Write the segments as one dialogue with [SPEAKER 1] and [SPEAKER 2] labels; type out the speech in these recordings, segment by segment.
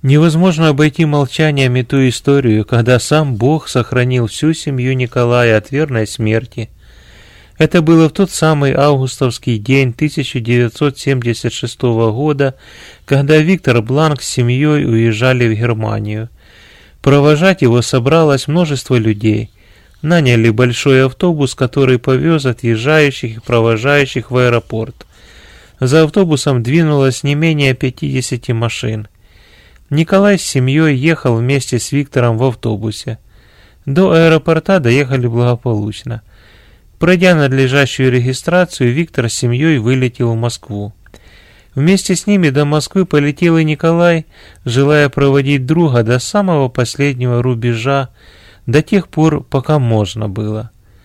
[SPEAKER 1] Невозможно обойти молчанием и ту историю, когда сам Бог сохранил всю семью Николая от верной смерти. Это было в тот самый августовский день 1976 года, когда Виктор Бланк с семьей уезжали в Германию. Провожать его собралось множество людей. Наняли большой автобус, который повез отъезжающих и провожающих в аэропорт. За автобусом двинулось не менее 50 машин. Николай с семьей ехал вместе с Виктором в автобусе. До аэропорта доехали благополучно. Пройдя надлежащую регистрацию, Виктор с семьей вылетел в Москву. Вместе с ними до Москвы полетел и Николай, желая проводить друга до самого последнего рубежа, до тех пор, пока можно было.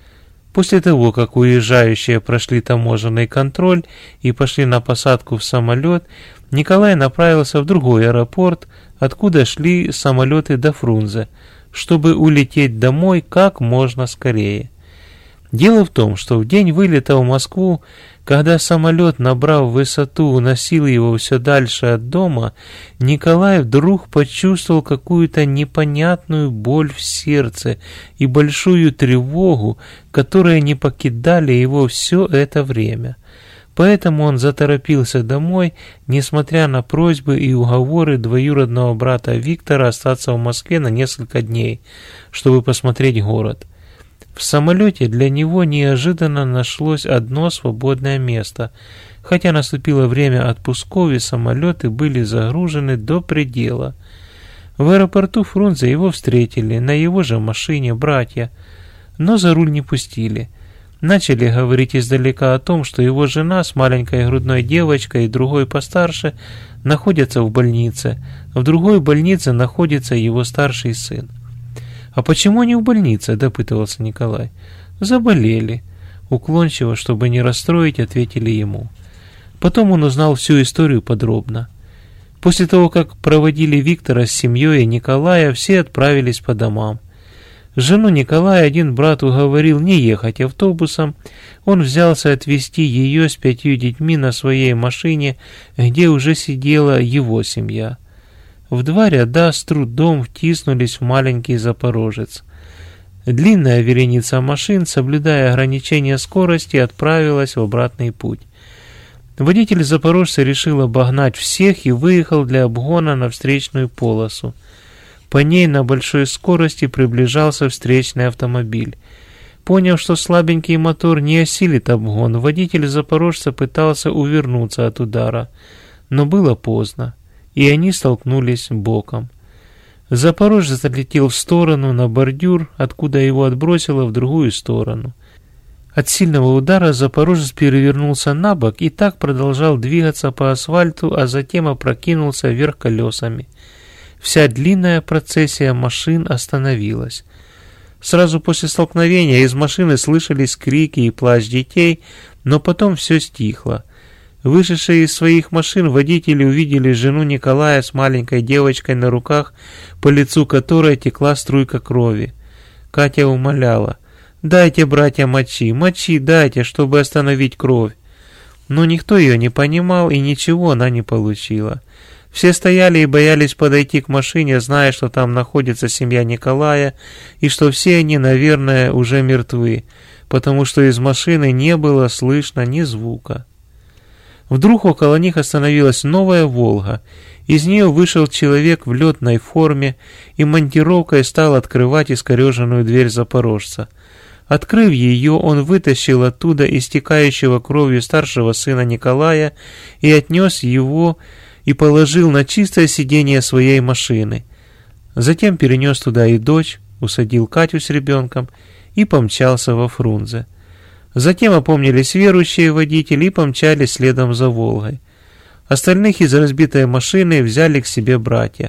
[SPEAKER 1] После того, как уезжающие прошли таможенный контроль и пошли на посадку в самолет, Николай направился в другой аэропорт, откуда шли самолеты до Фрунзе, чтобы улететь домой как можно скорее. Дело в том, что в день вылета в Москву, когда самолет, набрав высоту, уносил его все дальше от дома, Николай вдруг почувствовал какую-то непонятную боль в сердце и большую тревогу, которые не покидали его все это время. Поэтому он заторопился домой, несмотря на просьбы и уговоры двоюродного брата Виктора остаться в Москве на несколько дней, чтобы посмотреть город. В самолете для него неожиданно нашлось одно свободное место, хотя наступило время отпусков и самолеты были загружены до предела. В аэропорту Фрунзе его встретили, на его же машине братья, но за руль не пустили. Начали говорить издалека о том, что его жена с маленькой грудной девочкой и другой постарше находятся в больнице, в другой больнице находится его старший сын. «А почему они в больнице?» – допытывался Николай. «Заболели». Уклончиво, чтобы не расстроить, ответили ему. Потом он узнал всю историю подробно. После того, как проводили Виктора с семьей и Николая, все отправились по домам. Жену Николая один брат уговорил не ехать автобусом. Он взялся отвезти ее с 5 детьми на своей машине, где уже сидела его семья. В 2 ряда с трудом втиснулись в маленький Запорожец. Длинная вереница машин, соблюдая ограничения скорости, отправилась в обратный путь. Водитель Запорожца решил обогнать всех и выехал для обгона на встречную полосу. По ней на большой скорости приближался встречный автомобиль. Поняв, что слабенький мотор не осилит обгон, водитель Запорожца пытался увернуться от удара, но было поздно, и они столкнулись боком. Запорожец отлетел в сторону на бордюр, откуда его отбросило в другую сторону. От сильного удара Запорожец перевернулся на бок и так продолжал двигаться по асфальту, а затем опрокинулся вверх колесами. Вся длинная процессия машин остановилась. Сразу после столкновения из машины слышались крики и плач детей, но потом все стихло. Вышедшие из своих машин водители увидели жену Николая с маленькой девочкой на руках, по лицу которой текла струйка крови. Катя умоляла: «Дайте, братья, мочи дайте, чтобы остановить кровь». Но никто ее не понимал, и ничего она не получила. Все стояли и боялись подойти к машине, зная, что там находится семья Николая, и что все они, наверное, уже мертвы, потому что из машины не было слышно ни звука. Вдруг около них остановилась новая «Волга». Из нее вышел человек в летной форме и монтировкой стал открывать искореженную дверь Запорожца. Открыв ее, он вытащил оттуда истекающего кровью старшего сына Николая и отнес его и положил на чистое сиденье своей машины. Затем перенес туда и дочь, усадил Катю с ребенком и помчался во Фрунзе. Затем опомнились верующие водители и помчались следом за «Волгой». Остальных из разбитой машины взяли к себе братья.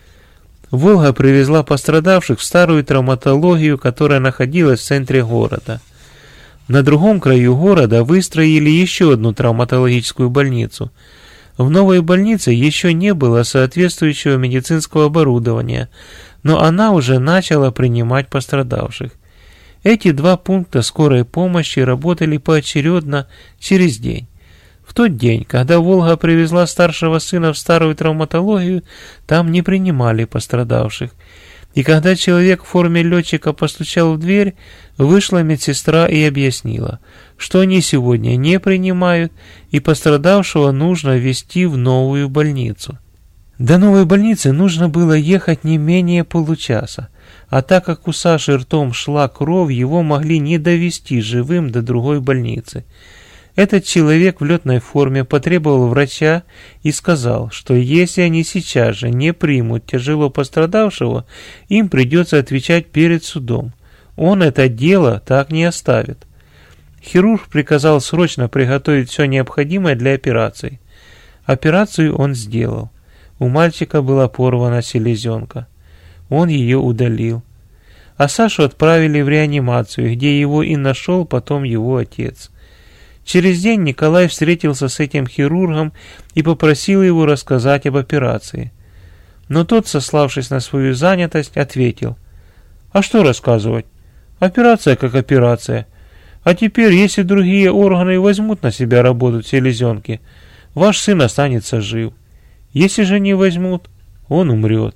[SPEAKER 1] «Волга» привезла пострадавших в старую травматологию, которая находилась в центре города. На другом краю города выстроили еще одну травматологическую больницу. В новой больнице еще не было соответствующего медицинского оборудования, но она уже начала принимать пострадавших. Эти 2 пункта скорой помощи работали поочередно через день. В В тот день, когда Волга привезла старшего сына в старую травматологию, там не принимали пострадавших. И когда человек в форме летчика постучал в дверь, вышла медсестра и объяснила, что они сегодня не принимают, и пострадавшего нужно везти в новую больницу. До новой больницы нужно было ехать не менее получаса, а так как у Саши ртом шла кровь, его могли не довезти живым до другой больницы. Этот человек в летной форме потребовал врача и сказал, что если они сейчас же не примут тяжело пострадавшего, им придется отвечать перед судом. Он это дело так не оставит. Хирург приказал срочно приготовить все необходимое для операции. Операцию он сделал. У мальчика была порвана селезенка. Он ее удалил. А Сашу отправили в реанимацию, где его и нашел потом его отец. Через день Николай встретился с этим хирургом и попросил его рассказать об операции. Но тот, сославшись на свою занятость, ответил: «А что рассказывать? Операция как операция. А теперь, если другие органы возьмут на себя работу селезенки, ваш сын останется жив. Если же не возьмут, он умрет».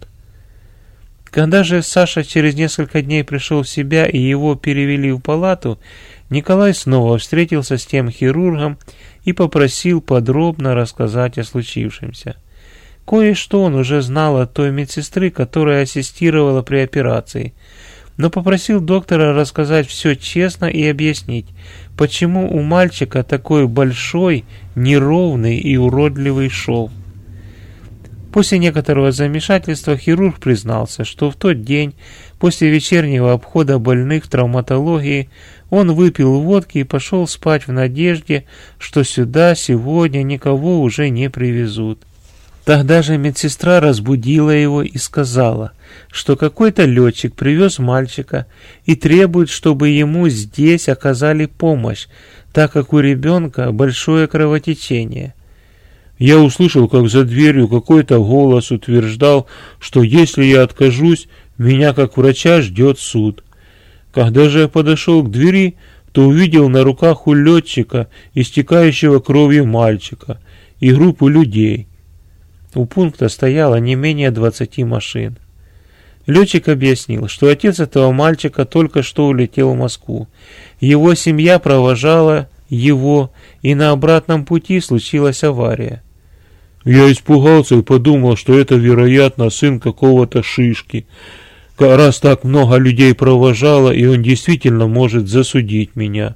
[SPEAKER 1] Когда же Саша через несколько дней пришел в себя и его перевели в палату, Николай снова встретился с тем хирургом и попросил подробно рассказать о случившемся. Кое-что он уже знал от той медсестры, которая ассистировала при операции, но попросил доктора рассказать все честно и объяснить, почему у мальчика такой большой, неровный и уродливый шов. После некоторого замешательства хирург признался, что в тот день, после вечернего обхода больных в травматологии, он выпил водки и пошел спать в надежде, что сюда сегодня никого уже не привезут. Тогда же медсестра разбудила его и сказала, что какой-то летчик привез мальчика и требует, чтобы ему здесь оказали помощь, так как у ребенка большое кровотечение. Я услышал, как за дверью какой-то голос утверждал, что если я откажусь, меня как врача ждет суд. Когда же я подошел к двери, то увидел на руках у летчика истекающего кровью мальчика и группу людей. У пункта стояло не менее 20 машин. Летчик объяснил, что отец этого мальчика только что улетел в Москву. Его семья провожала его, и на обратном пути случилась авария. Я испугался и подумал, что это, вероятно, сын какого-то шишки. Раз так много людей провожало, и он действительно может засудить меня.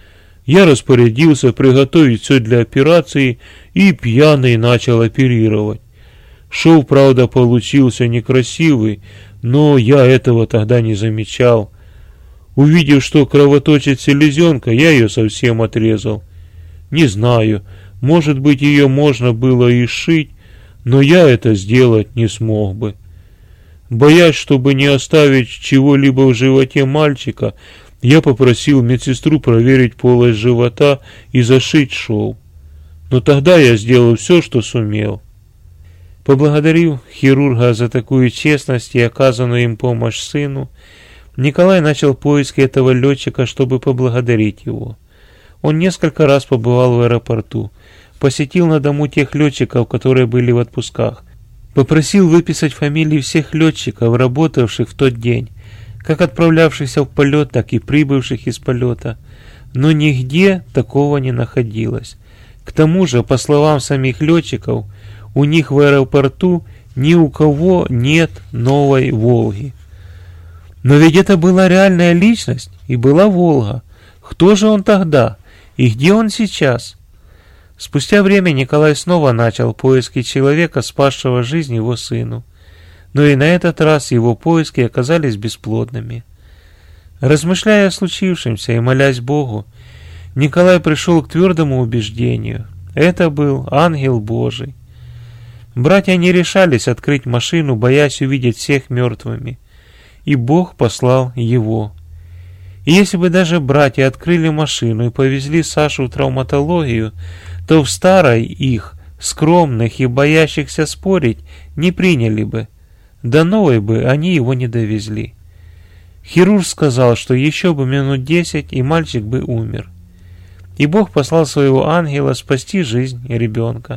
[SPEAKER 1] Я распорядился приготовить все для операции и пьяный начал оперировать. Шов, правда, получился некрасивый, но я этого тогда не замечал. Увидев, что кровоточит селезенка, я ее совсем отрезал. Не знаю, может быть, ее можно было и сшить, но я это сделать не смог бы. Боясь, чтобы не оставить чего-либо в животе мальчика, я попросил медсестру проверить полость живота и зашить шов. Но тогда я сделал все, что сумел. Поблагодарив хирурга за такую честность и оказанную им помощь сыну, Николай начал поиски этого летчика, чтобы поблагодарить его. Он несколько раз побывал в аэропорту, посетил на дому тех летчиков, которые были в отпусках, попросил выписать фамилии всех летчиков, работавших в тот день, как отправлявшихся в полет, так и прибывших из полета, но нигде такого не находилось. К тому же, по словам самих летчиков, у них в аэропорту ни у кого нет новой «Волги». Но ведь это была реальная личность, и была «Волга». Кто же он тогда? И где он сейчас? Спустя время Николай снова начал поиски человека, спасшего жизнь его сыну. Но и на этот раз его поиски оказались бесплодными. Размышляя о случившемся и молясь Богу, Николай пришел к твердому убеждению. Это был ангел Божий. Братья не решались открыть машину, боясь увидеть всех мертвыми. И Бог послал его. И если бы даже братья открыли машину и повезли Сашу в травматологию, то в старой их, скромных и боящихся спорить, не приняли бы. До новой бы они его не довезли. Хирург сказал, что еще бы минут 10, и мальчик бы умер. и Бог послал своего ангела спасти жизнь ребенка.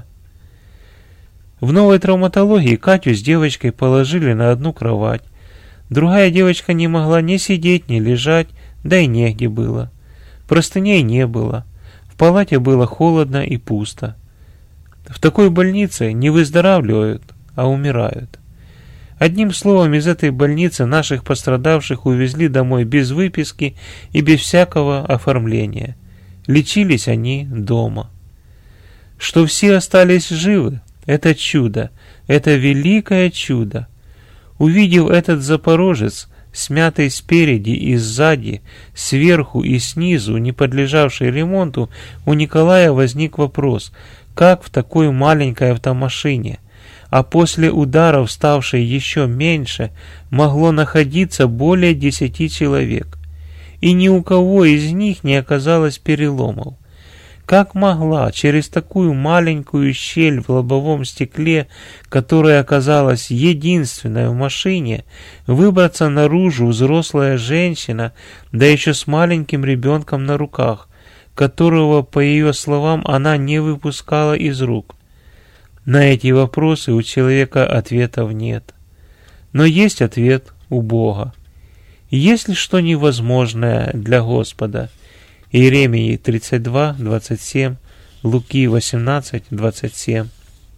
[SPEAKER 1] В новой травматологии Катю с девочкой положили на одну кровать. Другая девочка не могла ни сидеть, ни лежать, да и негде было. Простыней не было. В палате было холодно и пусто. В такой больнице не выздоравливают, а умирают. Одним словом, из этой больницы наших пострадавших увезли домой без выписки и без всякого оформления. Лечились они дома. Что все остались живы, это чудо, это великое чудо. Увидев этот Запорожец, смятый спереди и сзади, сверху и снизу, не подлежавший ремонту, у Николая возник вопрос, как в такой маленькой автомашине, а после ударов, ставшей еще меньше, могло находиться более 10 человек, и ни у кого из них не оказалось переломов. Как могла через такую маленькую щель в лобовом стекле, которая оказалась единственной в машине, выбраться наружу взрослая женщина, да еще с маленьким ребенком на руках, которого, по ее словам, она не выпускала из рук? На эти вопросы у человека ответов нет. Но есть ответ у Бога. Есть ли что невозможное для Господа? Иеремии 32:27, Луки 18:27.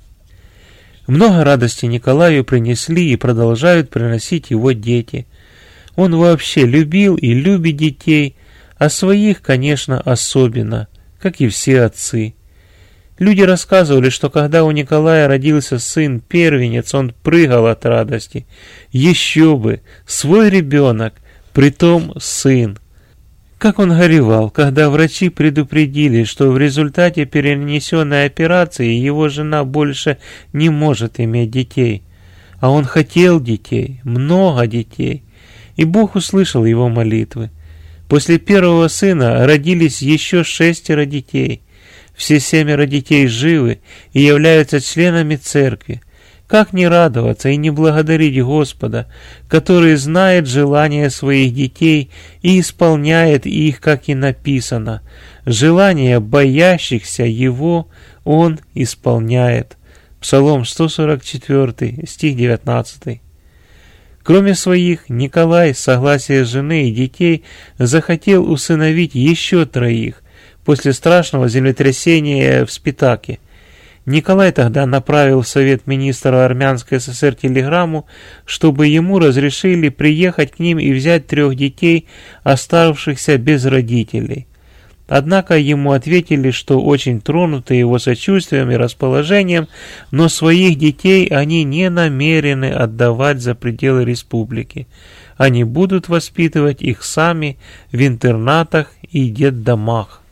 [SPEAKER 1] Много радости Николаю принесли и продолжают приносить его дети. Он вообще любил и любит детей, а своих, конечно, особенно, как и все отцы. Люди рассказывали, что когда у Николая родился сын-первенец, он прыгал от радости. Еще бы, свой ребенок, притом сын. Как он горевал, когда врачи предупредили, что в результате перенесенной операции его жена больше не может иметь детей. А он хотел детей, много детей, и Бог услышал его молитвы. После первого сына родились еще 6 детей. Все 7 детей живы и являются членами церкви. Как не радоваться и не благодарить Господа, который знает желания своих детей и исполняет их, как и написано. Желания боящихся Его Он исполняет. Псалом 144, стих 19. Кроме своих, Николай с согласия жены и детей захотел усыновить еще 3 после страшного землетрясения в Спитаке. Николай тогда направил в Совет Министров Армянской ССР телеграмму, чтобы ему разрешили приехать к ним и взять 3 детей, оставшихся без родителей. Однако ему ответили, что очень тронуты его сочувствием и расположением, но своих детей они не намерены отдавать за пределы республики. Они будут воспитывать их сами в интернатах и детдомах.